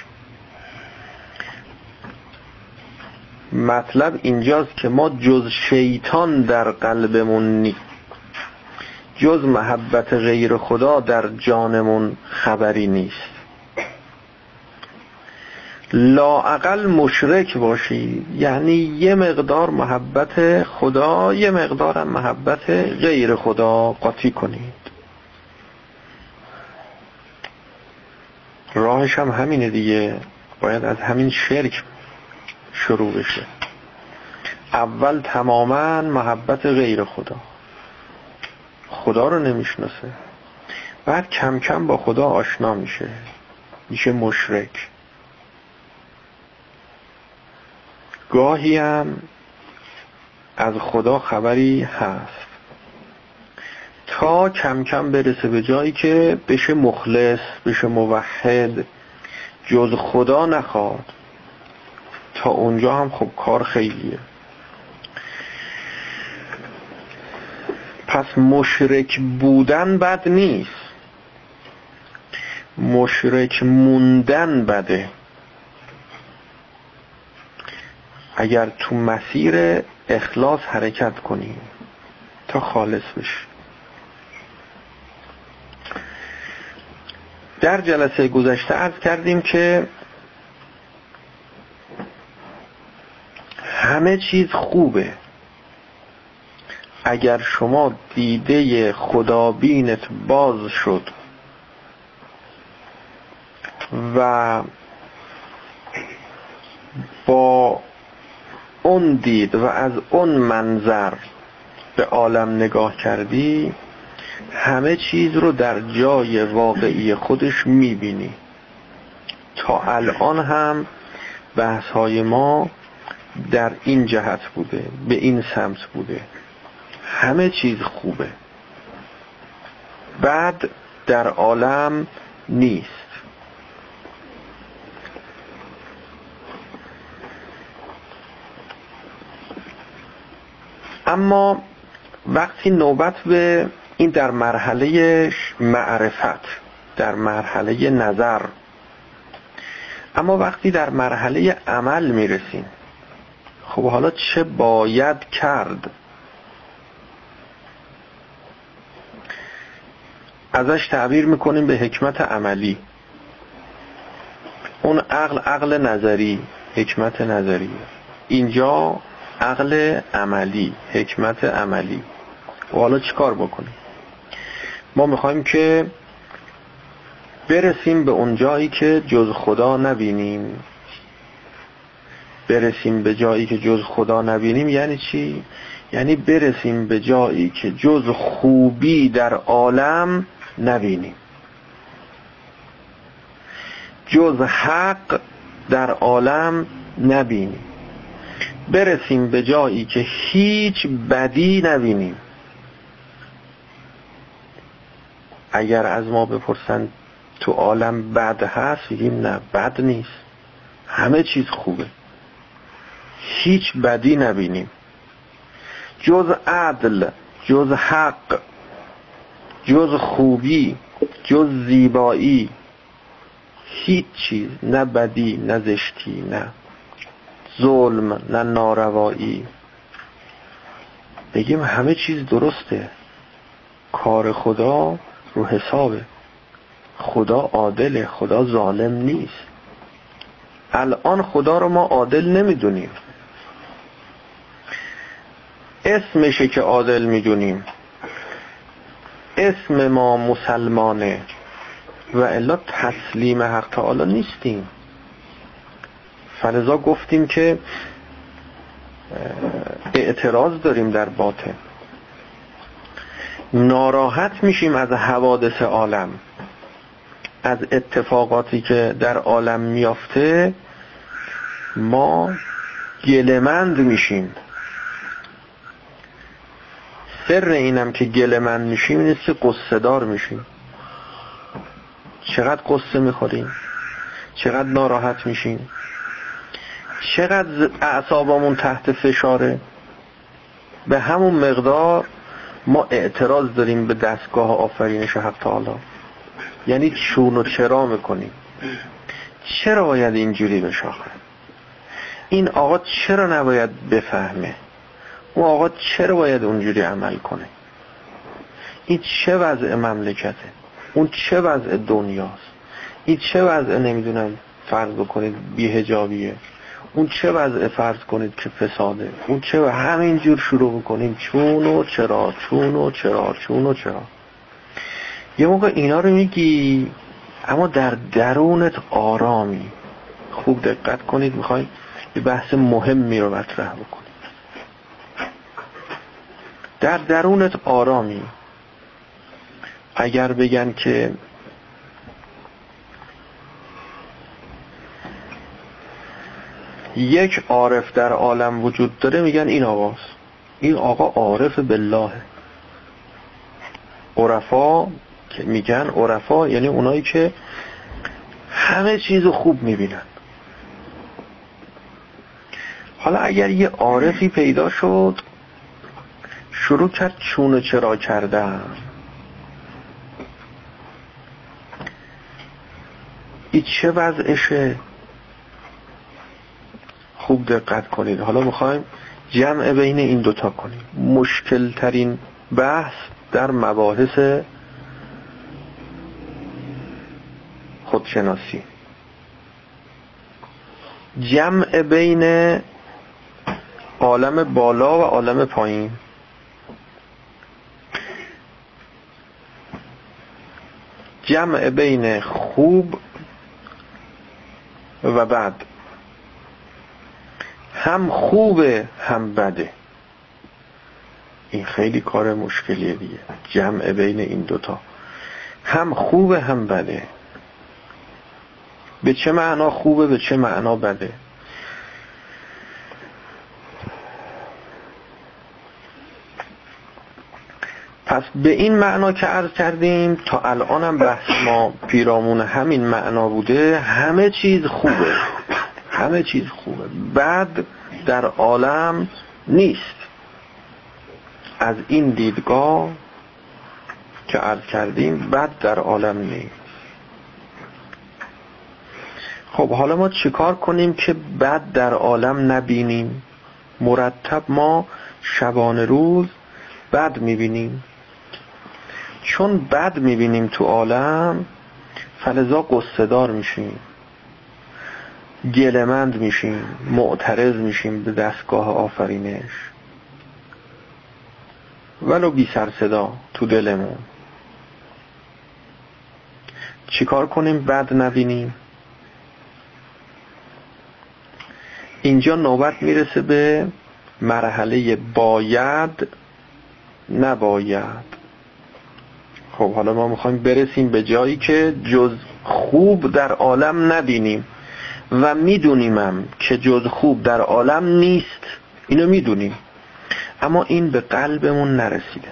مطلب اینجاست که ما جز شیطان در قلبمون نیست، جز محبت غیر خدا در جانمون خبری نیست. لااقل مشرک باشید، یعنی یه مقدار محبت خدا، یه مقدار محبت غیر خدا قاطی کنید. راهش هم همینه دیگه، باید از همین شرک شروع بشه. اول تماما محبت غیر خدا، خدا رو نمیشناسه، بعد کم کم با خدا آشنا میشه، میشه مشرک. گاهی هم از خدا خبری هست تا کم کم برسه به جایی که بشه مخلص، بشه موحد، جز خدا نخواد. تا اونجا هم خب کار خیلیه. پس مشرک بودن بد نیست، مشرک موندن بده. اگر تو مسیر اخلاص حرکت کنی تا خالص بشی. در جلسه گذشته عرض کردیم که همه چیز خوبه اگر شما دیده خدابینت باز شد و با اون دید و از اون منظر به عالم نگاه کردی، همه چیز رو در جای واقعی خودش میبینی. تا الان هم بحث های ما در این جهت بوده، به این سمت بوده. همه چیز خوبه، بد در عالم نیست. اما وقتی نوبت به این در مرحله معرفت، در مرحله نظر، اما وقتی در مرحله عمل میرسیم، خب حالا چه باید کرد؟ ازش تعبیر میکنیم به حکمت عملی. اون عقل عقل نظری، حکمت نظری، اینجا عقل عملی، حکمت عملی. و حالا چیکار بکنیم؟ ما میخوایم که برسیم به اون جایی که جز خدا نبینیم. برسیم به جایی که جز خدا نبینیم یعنی چی؟ یعنی برسیم به جایی که جز خوبی در عالم نبینیم، جز حق در عالم نبینیم. برسیم به جایی که هیچ بدی نبینیم. اگر از ما بپرسن تو عالم بد هست، بگیم نه، بد نیست، همه چیز خوبه، هیچ بدی نبینیم. جز عدل، جز حق، جز خوبی، جز زیبایی، هیچ چیز، نه بدی، نه زشتی، نه ظلم، نه ناروایی. بگیم همه چیز درسته، کار خدا رو حسابه، خدا عادله، خدا ظالم نیست. الان خدا رو ما عادل نمیدونیم، اسمشه که عادل میدونیم، اسم ما مسلمانه و الا تسلیم حق تعالی نیستیم. فلذا گفتیم که اعتراض داریم در باطن، ناراحت میشیم از حوادث عالم، از اتفاقاتی که در عالم میافته ما گله‌مند میشیم. سر اینم که گله‌مند میشیم اینه که قصه دار میشیم. چقدر قصه میخوریم، چقدر ناراحت میشیم، چقدر اعصابمون تحت فشاره، به همون مقدار ما اعتراض داریم به دستگاه آفرینش حق تعالی. یعنی چون و چرا میکنیم، چرا باید اینجوری بشه، این آقا چرا نباید بفهمه، اون آقا چرا باید اونجوری عمل کنه، این چه وضع مملکته، اون چه وضع دنیاست، این چه وضع نمیدونم فرض بکنید بی‌حجابیه، اون چه وضع فرض کنید که فساده، اون چه و همینجور شروع بکنیم چون و چرا، چون و چرا، چون و چرا. یه موقع اینا رو میگی اما در درونت آرامی. خوب دقت کنید، میخوایم یه بحث مهمی رو مطرح بکنید. در درونت آرامی. اگر بگن که یک عارف در عالم وجود داره، میگن این آقاست، این آقا عارف بالله. عرفا که میگن عرفا یعنی اونایی که همه چیزو خوب میبینن. حالا اگر یه عارفی پیدا شد شروع کرد چون و چرا کردن، این چه وضعشه؟ خوب دقت کنید. حالا میخوایم جمع بین این دوتا کنیم. مشکل ترین بحث در مباحث خودشناسی، جمع بین عالم بالا و عالم پایین. جمع بین خوب و بد، هم خوبه هم بده. این خیلی کار مشکلیه دیگه، جمع بین این دوتا، هم خوبه هم بده. به چه معنا خوبه، به چه معنا بده؟ پس به این معنا که عرض کردیم تا الانم بحث ما پیرامون همین معنا بوده، همه چیز خوبه، همه چیز خوبه، بد در عالم نیست. از این دیدگاه که عرض کردیم بد در عالم نیست. خب حالا ما چیکار کنیم که بد در عالم نبینیم؟ مرتب ما شبانه روز بد میبینیم. چون بد میبینیم تو عالم فلذا قصه‌دار میشیم، گله‌مند میشیم، معترض میشیم به دستگاه آفرینش، ولو بی سر صدا تو دلمون. چیکار کنیم بد نبینیم؟ اینجا نوبت میرسه به مرحله باید نباید. خب حالا ما میخوایم برسیم به جایی که جز خوب در عالم نبینیم و میدونیمم که جز خوب در عالم نیست، اینو میدونیم، اما این به قلبمون نرسیده.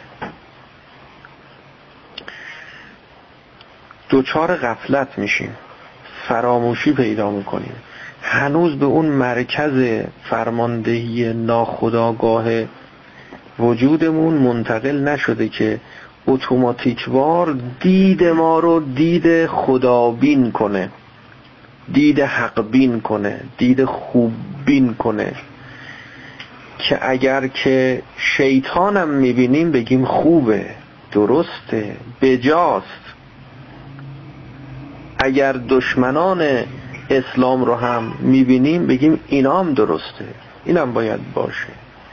دوچار غفلت میشیم، فراموشی پیدا میکنیم، هنوز به اون مرکز فرماندهی ناخودآگاه وجودمون منتقل نشده که اتوماتیکوار دید ما رو دید خدابین کنه، دید حق بین کنه، دید خوب بین کنه، که اگر که شیطانم میبینیم بگیم خوبه، درسته، بجاست. اگر دشمنان اسلام رو هم میبینیم بگیم اینا هم درسته، اینم باید باشه.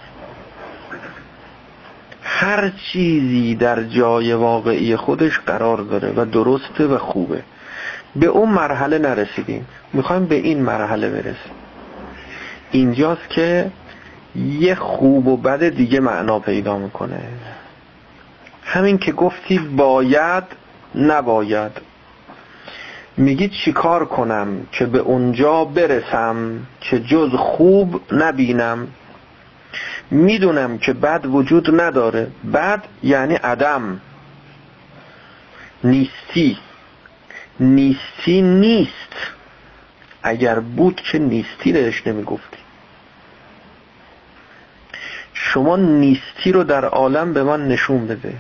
هر چیزی در جای واقعی خودش قرار داره و درسته و خوبه. به اون مرحله نرسیدیم، میخوایم به این مرحله برسیم. اینجاست که یه خوب و بد دیگه معنا پیدا میکنه. همین که گفتی باید نباید، میگی چی کار کنم که به اونجا برسم که جز خوب نبینم. میدونم که بد وجود نداره. بد یعنی عدم، نیستی. نیستی نیست. اگر بود که نیستی رهش نمیگفتی. شما نیستی رو در عالم به من نشون بده.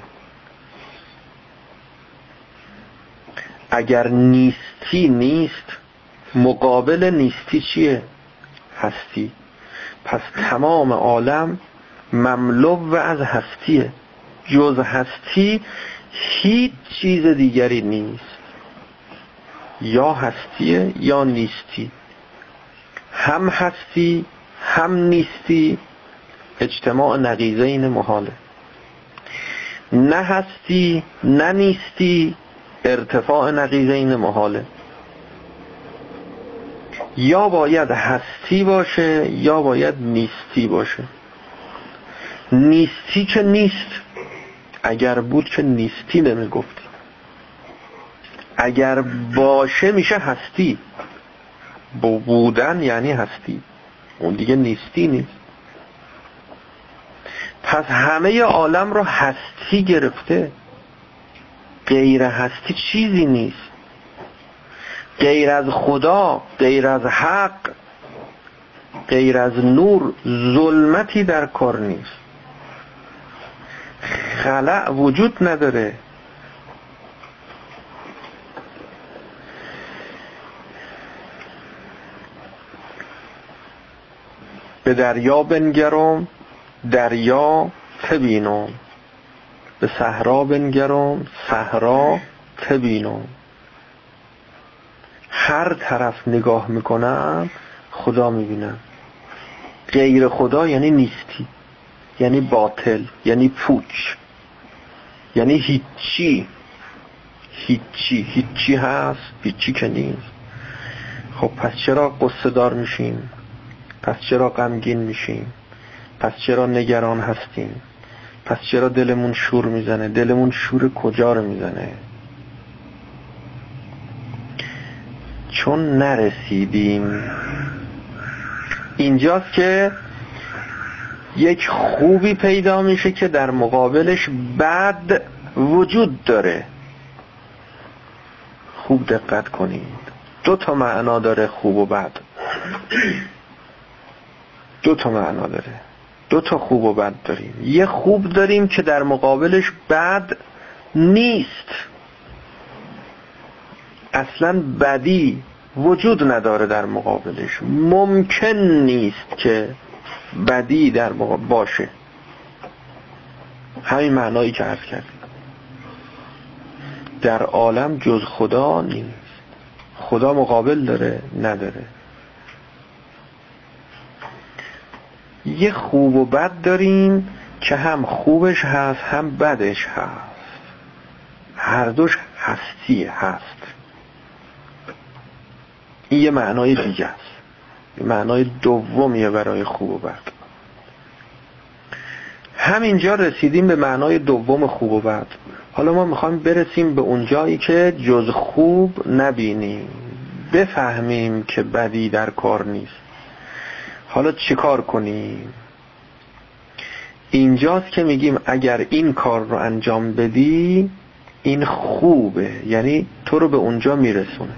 اگر نیستی نیست، مقابل نیستی چیه؟ هستی. پس تمام عالم مملو از هستیه. جز هستی هیچ چیز دیگری نیست. یا هستیه یا نیستی. هم هستی هم نیستی اجتماع نقیضین محاله. نه هستی نه نیستی ارتفاع نقیضین محاله. یا باید هستی باشه یا باید نیستی باشه. نیستی که نیست. اگر بود که نیستی نمی گفتی. اگر باشه میشه هستی. بودن یعنی هستی، اون دیگه نیستی نیست. پس همه عالم رو هستی گرفته. غیر هستی چیزی نیست. غیر از خدا، غیر از حق، غیر از نور ظلمتی در کار نیست. خلأ وجود نداره. به دریا بنگرم دریا تبینم، به صحرا بنگرم صحرا تبینم. هر طرف نگاه میکنم خدا میبینم. غیر خدا یعنی نیستی، یعنی باطل، یعنی پوچ، یعنی هیچی. هیچی هیچی هست، هیچی که نیست. خب پس چرا قصه دار میشیم؟ پس چرا غمگین میشیم؟ پس چرا نگران هستیم؟ پس چرا دلمون شور میزنه؟ دلمون شور کجا رو میزنه؟ چون نرسیدیم. اینجاست که یک خوبی پیدا میشه که در مقابلش بد وجود داره. خوب دقت کنید، دو تا معنا داره خوب و بد. دو تا معنا داره. دو تا خوب و بد داریم. یه خوب داریم که در مقابلش بد نیست. اصلا بدی وجود نداره در مقابلش. ممکن نیست که بدی در مقابل باشه. همین معنایی که عرض کردیم. در عالم جز خدا نیست. خدا مقابل داره؟ نداره. یه خوب و بد داریم که هم خوبش هست هم بدش هست، هر دوش هستی هست. این یه معنای دیگه است، یه معنای دومیه برای خوب و بد. همینجا رسیدیم به معنای دوم خوب و بد. حالا ما میخوایم برسیم به اون جایی که جز خوب نبینیم، بفهمیم که بدی در کار نیست. حالا چی کار کنیم؟ اینجاست که میگیم اگر این کار رو انجام بدی این خوبه، یعنی تو رو به اونجا میرسونه،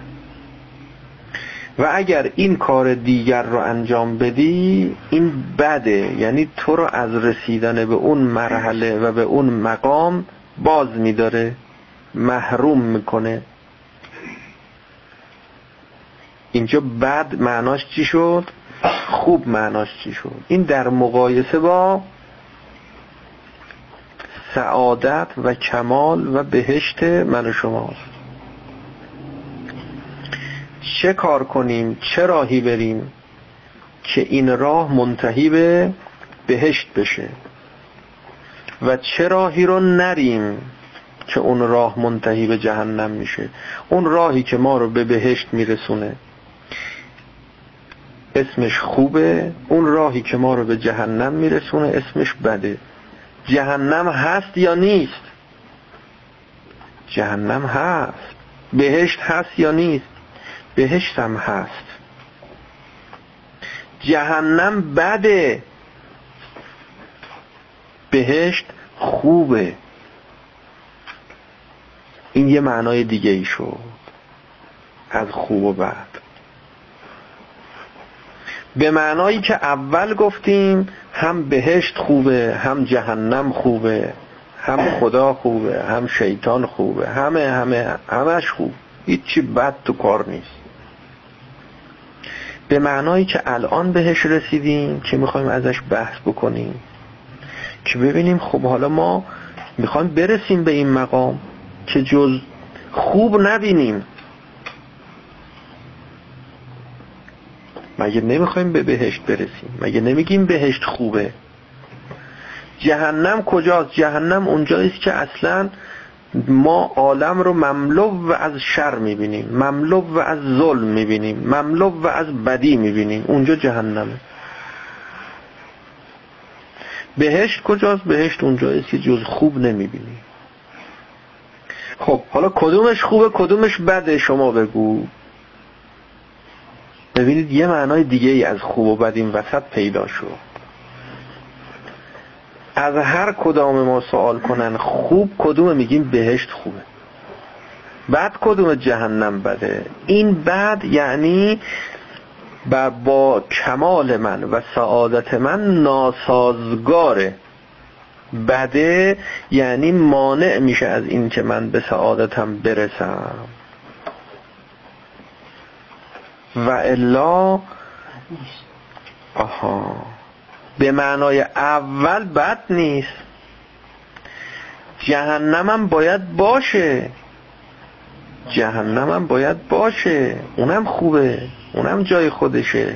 و اگر این کار دیگر رو انجام بدی این بده، یعنی تو رو از رسیدن به اون مرحله و به اون مقام باز میداره، محروم میکنه. اینجا بد معناش چی شد؟ خوب معناش چی شد؟ این در مقایسه با سعادت و کمال و بهشت من و شماست. چه کار کنیم، چه راهی بریم که این راه منتهی به بهشت بشه، و چه راهی رو نریم که اون راه منتهی به جهنم میشه. اون راهی که ما رو به بهشت میرسونه اسمش خوبه، اون راهی که ما رو به جهنم میرسونه اسمش بده. جهنم هست یا نیست؟ جهنم هست. بهشت هست یا نیست؟ بهشت هم هست. جهنم بده، بهشت خوبه. این یه معنای دیگه ای شد از خوب و بد. به معنایی که اول گفتیم هم بهشت خوبه، هم جهنم خوبه، هم خدا خوبه، هم شیطان خوبه، همه همه همش خوب، هیچی بد تو کار نیست. به معنایی که الان بهش رسیدیم که میخوایم ازش بحث بکنیم، که ببینیم خب حالا ما میخوایم برسیم به این مقام که جز خوب نبینیم. مگه نمیخوایم به بهشت برسیم؟ مگه نمیگیم بهشت خوبه؟ جهنم کجاست؟ جهنم اونجاییست که اصلا ما عالم رو مملو و از شر میبینیم، مملو و از ظلم میبینیم، مملو و از بدی میبینیم. اونجا جهنمه. بهشت کجاست؟ بهشت اونجاییست که جز خوب نمیبینیم. خب حالا کدومش خوبه کدومش بده شما بگو. ببینید یه معنای دیگه ای از خوب و بد این وسط پیدا شد. از هر کدام ما سوال کنن خوب کدومه، میگیم بهشت خوبه. بد کدومه؟ جهنم بده. این بد یعنی با, با کمال من و سعادت من ناسازگاره. بده یعنی مانع میشه از این که من به سعادتم برسم، و الا آها به معنای اول بد نیست. جهنمم باید باشه، جهنمم باید باشه، اونم خوبه، اونم جای خودشه.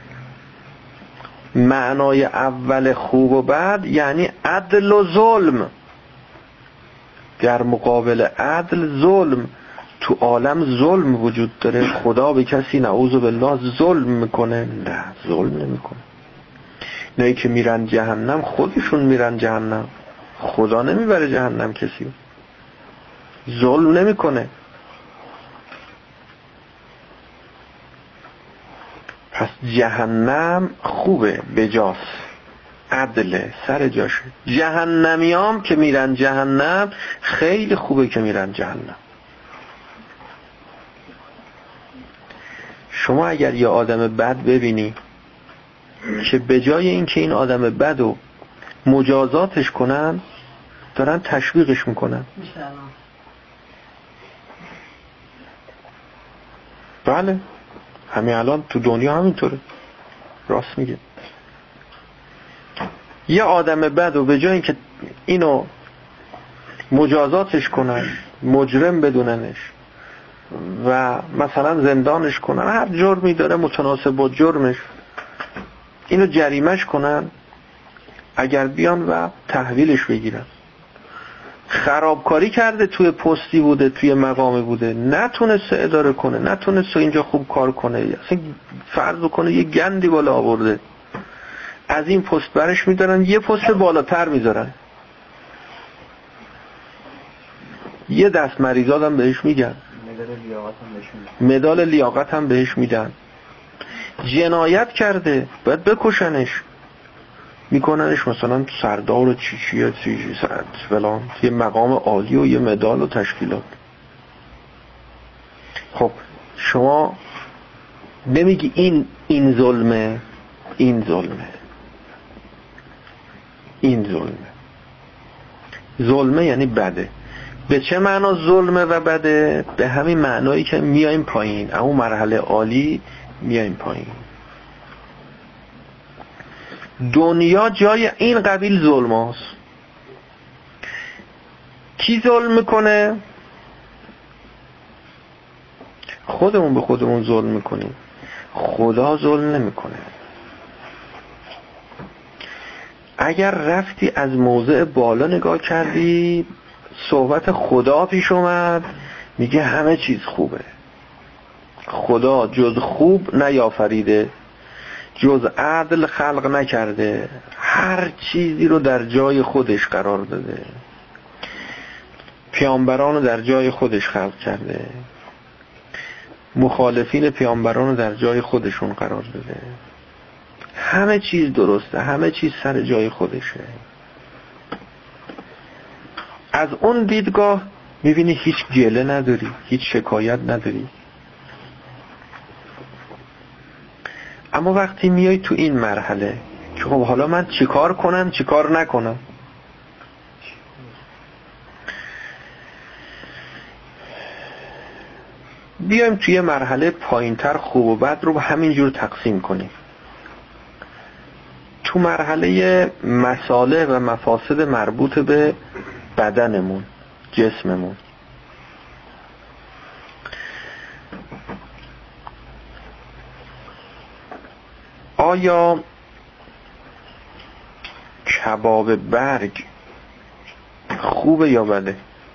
معنای اول خوب و بد یعنی عدل و ظلم. در مقابل عدل ظلم. تو عالم ظلم وجود داره. خدا به کسی نعوذ بالله ظلم میکنه؟ نه، ظلم نمیکنه. اینایی که میرن جهنم خودشون میرن جهنم، خدا نمیبره جهنم کسی. ظلم نمیکنه. پس جهنم خوبه، بجاست، عدله، سر جاشه. جهنمیام که میرن جهنم خیلی خوبه که میرن جهنم. شما اگر یه آدم بد ببینی که به جای اینکه این آدم بدو مجازاتش کنن دارن تشویقش میکنن. بله همین الان تو دنیا همینطوره. راست میگه. یه آدم بدو به جای اینکه اینو مجازاتش کنن مجرم بدوننش و مثلا زندانش کنن، هر جرمی داره متناسب با جرمش اینو جریمهش کنن، اگر بیان و تحویلش بگیرن. خرابکاری کرده، توی پستی بوده، توی مقامی بوده، نتونسته اداره کنه، نتونسته اینجا خوب کار کنه، اصلا فرض کنه یه گندی بالا آورده، از این پست برش میدارن یه پست بالاتر میذارن، یه دست مریضات هم بهش میگن، مدال لیاقت هم بهش میدن. جنایت کرده باید بکشنش، میکننش مثلا سردار و چی چیه چی چی سرد فلان، یه مقام عالی و یه مدال و تشکیلات. خب شما نمیگی این این ظلمه، این ظلمه، این ظلمه. ظلمه یعنی بده. به چه معنا ظلمه و بده؟ به همین معنایی که میایم پایین، اما مرحله عالی میایم پایین. دنیا جای این قبیل ظلم هاست. کی ظلم میکنه؟ خودمون به خودمون ظلم میکنیم، خدا ظلم نمیکنه. اگر رفتی از موضع بالا نگاه کردی، صحبت خدا پیش اومد، میگه همه چیز خوبه. خدا جز خوب نیافریده، جز عدل خلق نکرده، هر چیزی رو در جای خودش قرار داده، پیامبران رو در جای خودش خلق کرده، مخالفین پیامبران رو در جای خودشون قرار داده، همه چیز درسته، همه چیز سر جای خودشه. از اون دیدگاه میبینی هیچ گله نداری، هیچ شکایت نداری. اما وقتی میای تو این مرحله که خب حالا من چیکار کنم چیکار نکنم، بیایم توی مرحله پایینتر خوب و بد رو همینجور تقسیم کنیم. تو مرحله مصالح و مفاسد مربوط به بدنمون، جسممون، آیا کباب برگ خوبه یا بده؟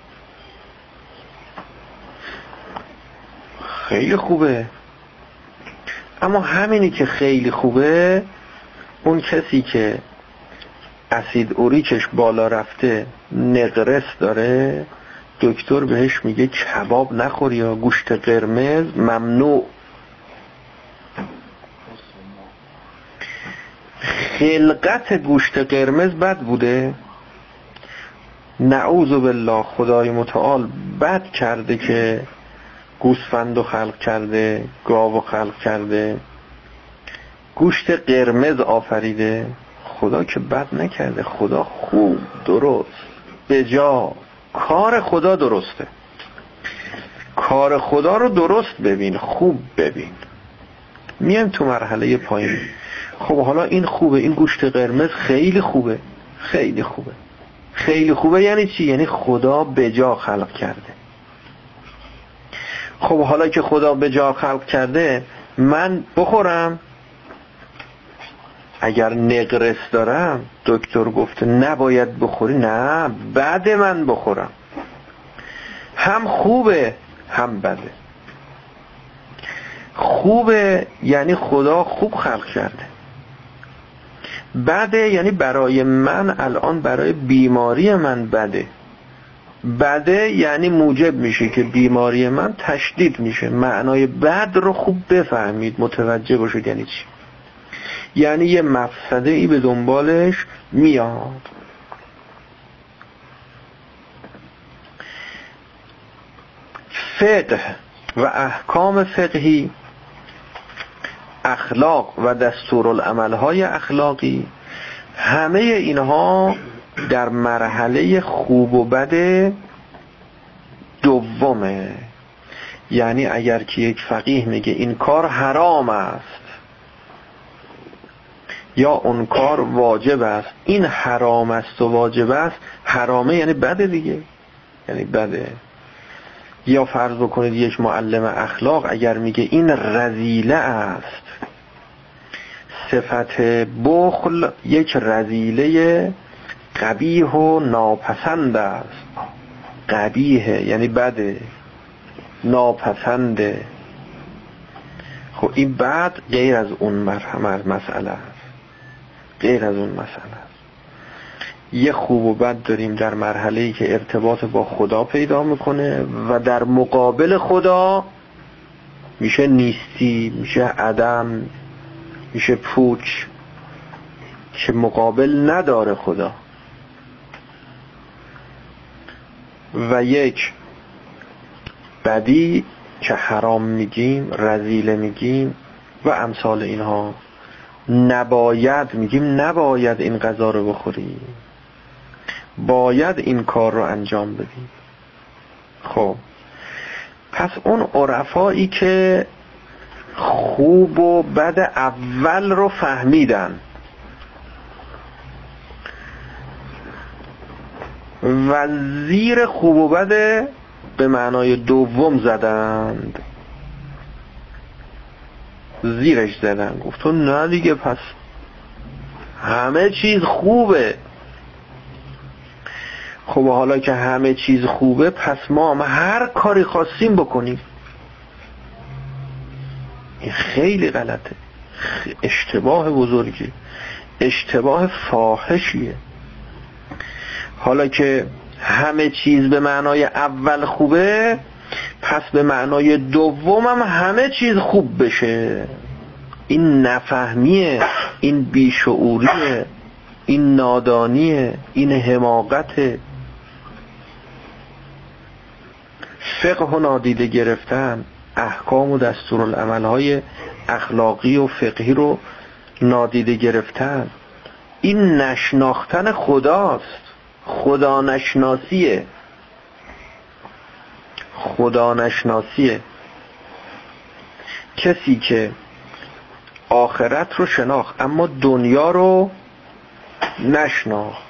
خیلی خوبه. اما همینی که خیلی خوبه، اون کسی که اسید اوریکش بالا رفته، نقرس داره، دکتر بهش میگه کباب نخوری یا گوشت قرمز ممنوع. خلقت گوشت قرمز بد بوده؟ نعوذ بالله، خدای متعال بد کرده که گوسفندو خلق کرده، گاوو خلق کرده، گوشت قرمز آفریده. خدا که بد نکرده، خدا خوب، درست، بجا. کار خدا درسته. کار خدا رو درست ببین، خوب ببین. میایم تو مرحله پایین. خب حالا این خوبه، این گوشت قرمز خیلی خوبه، خیلی خوبه. خیلی خوبه یعنی چی؟ یعنی خدا بجا خلق کرده. خب حالا که خدا بجا خلق کرده، من بخورم؟ اگر نقرس دارم، دکتر گفته نباید بخوری، نه، بعد من بخورم. هم خوبه هم بده. خوبه یعنی خدا خوب خلق کرده. بده یعنی برای من الان، برای بیماری من بده. بده یعنی موجب میشه که بیماری من تشدید میشه. معنای بد رو خوب بفهمید، متوجه باشید یعنی چی. یعنی یه مفسده ای به دنبالش میاد. فقه و احکام فقهی، اخلاق و دستورالعمل‌های اخلاقی، همه اینها در مرحله خوب و بد دومه. یعنی اگر که یک فقیه میگه این کار حرام است یا اون کار واجب است، این حرام است و واجب است، حرامه یعنی بده دیگه، یعنی بده. یا فرض بکنید یک معلم اخلاق اگر میگه این رذیله است، صفت بخل یک رذیله قبیح و ناپسند است. قبیحه یعنی بده، ناپسنده. خب این بعد غیر از اون مرحله مسئله است، غیر از اون مسئله است. یه خوب و بد داریم در مرحله‌ای که ارتباط با خدا پیدا میکنه و در مقابل خدا میشه نیستی، میشه عدم، میشه پوچ، که مقابل نداره خدا. و یک بدی که حرام میگیم، رذیله میگیم و امثال اینها، نباید میگیم نباید این غذا رو بخوری، باید این کار رو انجام بدی. خب پس اون عرفایی که خوب و بد اول رو فهمیدن و زیر خوب و بد به معنای دوم زدند، زیرش زدن، گفتن نه دیگه پس همه چیز خوبه. خب حالا که همه چیز خوبه پس ما هم هر کاری خواستیم بکنیم. این خیلی غلطه، اشتباه بزرگی، اشتباه فاحشیه. حالا که همه چیز به معنای اول خوبه پس به معنای دوم هم همه چیز خوب بشه. این نفهمیه، این بیشعوریه، این نادانیه، این حماقته. فقه و نادیده گرفتن، احکام و دستورالعمل‌های اخلاقی و فقهی رو نادیده گرفتن، این نشناختن خداست، خدا نشناسیه، خدا نشناسیه. کسی که آخرت رو شناخت اما دنیا رو نشناخت.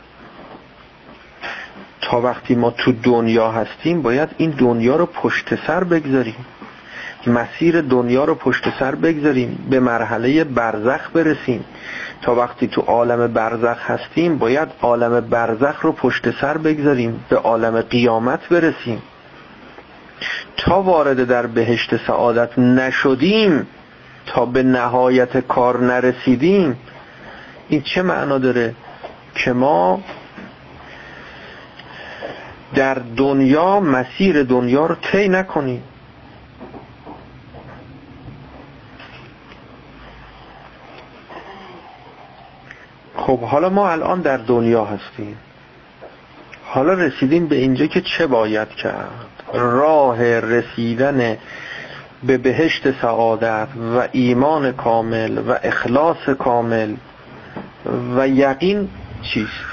تا وقتی ما تو دنیا هستیم باید این دنیا رو پشت سر بگذاریم، مسیر دنیا رو پشت سر بگذاریم، به مرحله برزخ برسیم. تا وقتی تو عالم برزخ هستیم باید عالم برزخ رو پشت سر بگذاریم، به عالم قیامت برسیم. تا وارد در بهشت سعادت نشدیم، تا به نهایت کار نرسیدیم، این چه معنا داره؟ که ما در دنیا مسیر دنیا رو طی نکنیم. خب حالا ما الان در دنیا هستیم، حالا رسیدیم به اینجا که چه باید کرد؟ راه رسیدن به بهشت سعادت و ایمان کامل و اخلاص کامل و یقین چیست؟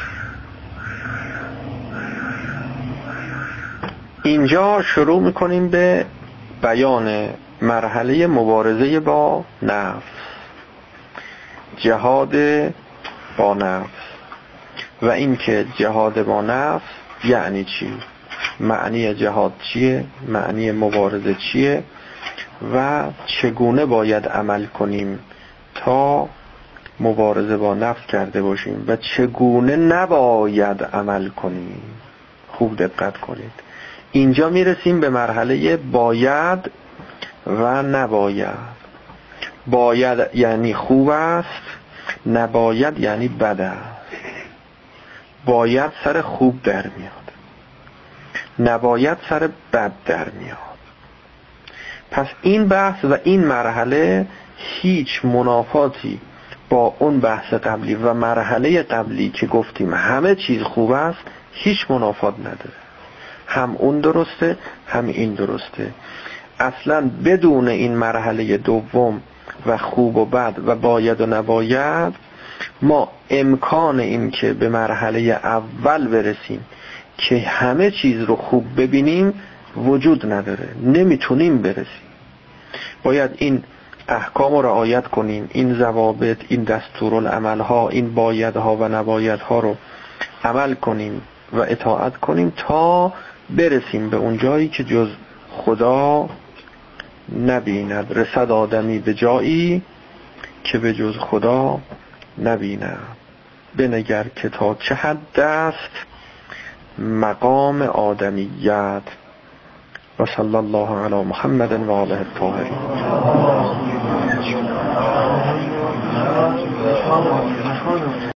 اینجا شروع میکنیم به بیان مرحله مبارزه با نفس، جهاد با نفس. و این که جهاد با نفس یعنی چی؟ معنی جهاد چیه؟ معنی مبارزه چیه؟ و چگونه باید عمل کنیم تا مبارزه با نفس کرده باشیم و چگونه نباید عمل کنیم. خوب دقت کنید. اینجا میرسیم به مرحله باید و نباید. باید یعنی خوب است، نباید یعنی بد است. باید سر خوب در میاد، نباید سر بد در میاد. پس این بحث و این مرحله هیچ منافاتی با اون بحث قبلی و مرحله قبلی که گفتیم همه چیز خوب است هیچ منافات نداره. هم اون درسته هم این درسته. اصلا بدون این مرحله دوم و خوب و بد و باید و نباید ما امکان این که به مرحله اول برسیم که همه چیز رو خوب ببینیم وجود نداره، نمیتونیم برسیم. باید این احکام رو رعایت کنیم، این ضوابط، این دستورالعمل‌ها، این بایدها و نبایدها رو عمل کنیم و اطاعت کنیم تا برسیم به اون جایی که جز خدا نبیند. رسد آدمی به جایی که به جز خدا نبیند. بنگر که تا چه حد است مقام آدمیت. و صلی الله علی محمد و آله الطاهرین.